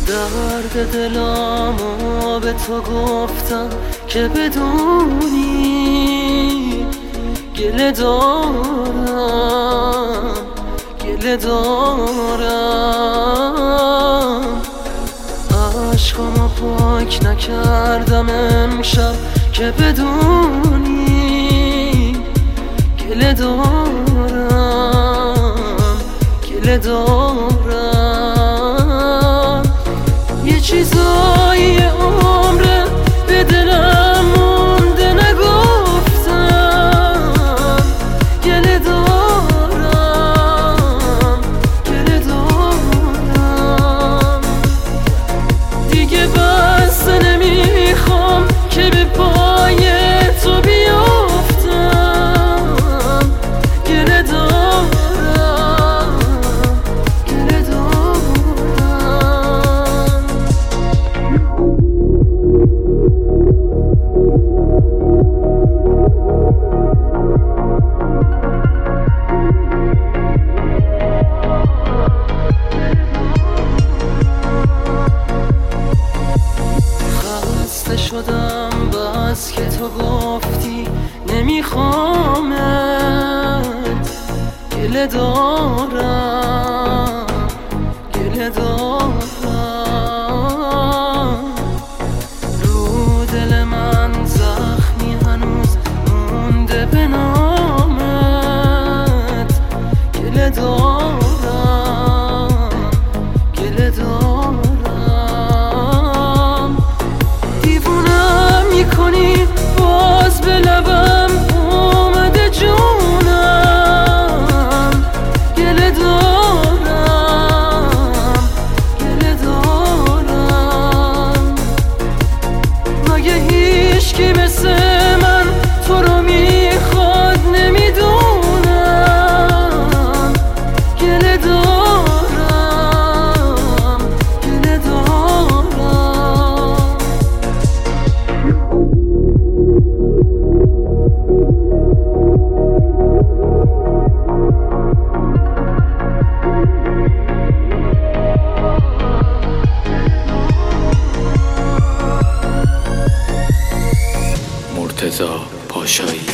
درد دلامو به تو گفتم که بدونی گله دارم عشقامو پاک نکردم امشب که بدونی گله دارم یه چیزایی عمره به دلم مونده نگفتم گله دارم دیگه بس نمیخوام که به پای تو بیافتم گله دارم شدم بس که تو گفتی نمیخوامت گله دارم رو دل من زخمی هنوز مونده به نامت گله دارم کنی باز به لبم اومده جونم گله دارم مگه هیچکی مثل من تو رو میخواد نمیدونم گله دارم مرتضی پاشایی.